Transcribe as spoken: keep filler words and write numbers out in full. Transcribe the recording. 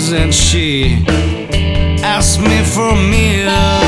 eyes and she asked me for a meal.